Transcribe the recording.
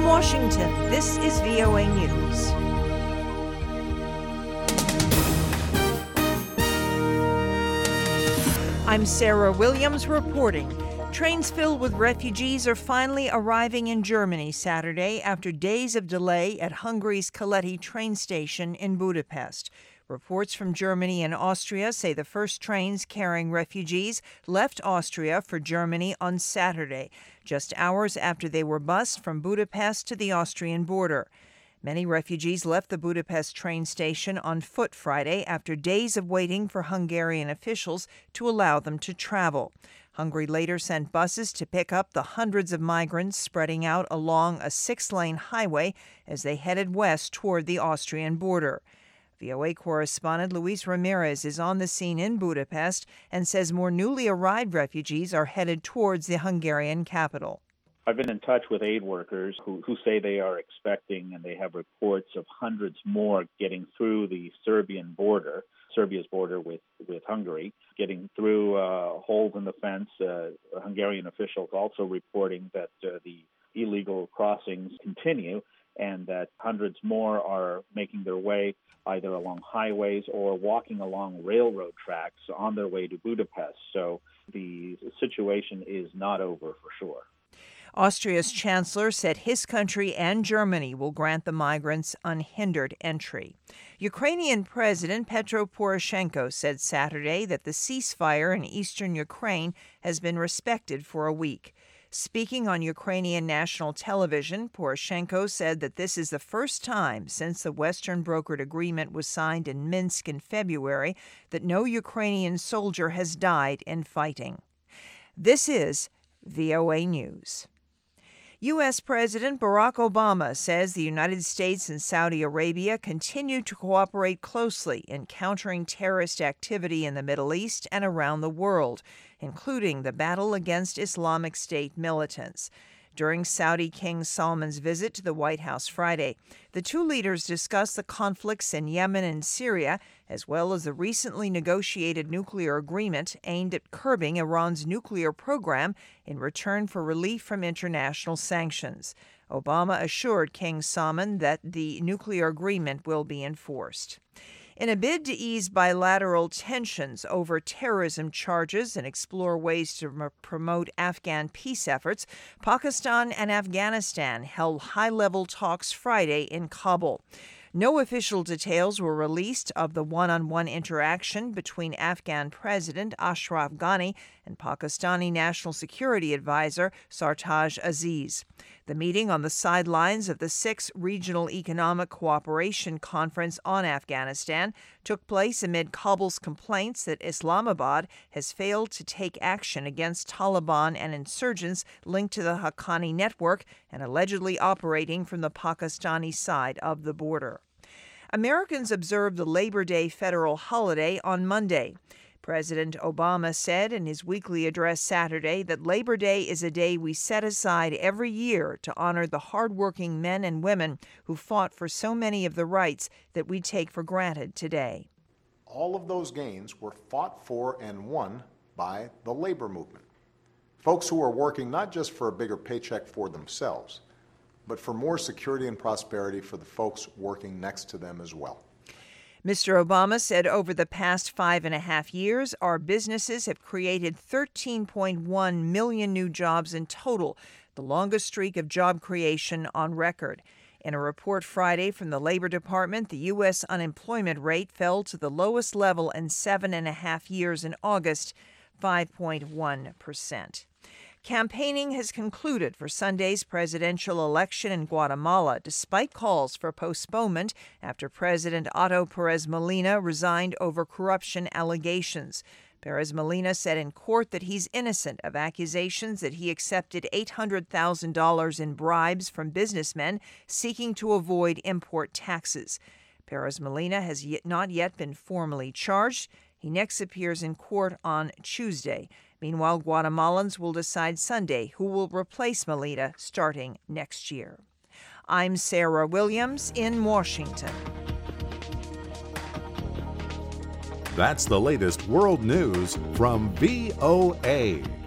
From Washington, this is VOA News. I'm Sarah Williams reporting. Trains filled with refugees are finally arriving in Germany Saturday after days of delay at Hungary's Keleti train station in Budapest. Reports from Germany and Austria say the first trains carrying refugees left Austria for Germany on Saturday, just hours after they were bused from Budapest to the Austrian border. Many refugees left the Budapest train station on foot Friday after days of waiting for Hungarian officials to allow them to travel. Hungary later sent buses to pick up the hundreds of migrants spreading out along a 6-lane highway as they headed west toward the Austrian border. VOA correspondent Luis Ramirez is on the scene in Budapest and says more newly arrived refugees are headed towards the Hungarian capital. I've been in touch with aid workers who say they are expecting, and they have reports of hundreds more getting through the Serbia's border with Hungary, getting through holes in the fence. Hungarian officials also reporting that the illegal crossings continue and that hundreds more are making their way either along highways or walking along railroad tracks on their way to Budapest. So the situation is not over for sure. Austria's chancellor said his country and Germany will grant the migrants unhindered entry. Ukrainian President Petro Poroshenko said Saturday that the ceasefire in eastern Ukraine has been respected for a week. Speaking on Ukrainian national television, Poroshenko said that this is the first time since the Western brokered agreement was signed in Minsk in February that no Ukrainian soldier has died in fighting. This is VOA News. U.S. President Barack Obama says the United States and Saudi Arabia continue to cooperate closely in countering terrorist activity in the Middle East and around the world, including the battle against Islamic State militants. During Saudi King Salman's visit to the White House Friday, the two leaders discussed the conflicts in Yemen and Syria, as well as the recently negotiated nuclear agreement aimed at curbing Iran's nuclear program in return for relief from international sanctions. Obama assured King Salman that the nuclear agreement will be enforced. In a bid to ease bilateral tensions over terrorism charges and explore ways to promote Afghan peace efforts, Pakistan and Afghanistan held high-level talks Friday in Kabul. No official details were released of the one-on-one interaction between Afghan President Ashraf Ghani and Pakistani National Security Advisor Sartaj Aziz. The meeting on the sidelines of the 6th Regional Economic Cooperation Conference on Afghanistan took place amid Kabul's complaints that Islamabad has failed to take action against Taliban and insurgents linked to the Haqqani network and allegedly operating from the Pakistani side of the border. Americans observed the Labor Day federal holiday on Monday. President Obama said in his weekly address Saturday that Labor Day is a day we set aside every year to honor the hardworking men and women who fought for so many of the rights that we take for granted today. All of those gains were fought for and won by the labor movement. Folks who are working not just for a bigger paycheck for themselves, but for more security and prosperity for the folks working next to them as well. Mr. Obama said over the past 5.5 years, our businesses have created 13.1 million new jobs in total, the longest streak of job creation on record. In a report Friday from the Labor Department, the U.S. unemployment rate fell to the lowest level in 7.5 years in August, 5.1%. Campaigning has concluded for Sunday's presidential election in Guatemala, despite calls for postponement after President Otto Perez Molina resigned over corruption allegations. Perez Molina said in court that he's innocent of accusations that he accepted $800,000 in bribes from businessmen seeking to avoid import taxes. Perez Molina has not yet been formally charged. He next appears in court on Tuesday. Meanwhile, Guatemalans will decide Sunday who will replace Molina starting next year. I'm Sarah Williams in Washington. That's the latest world news from VOA.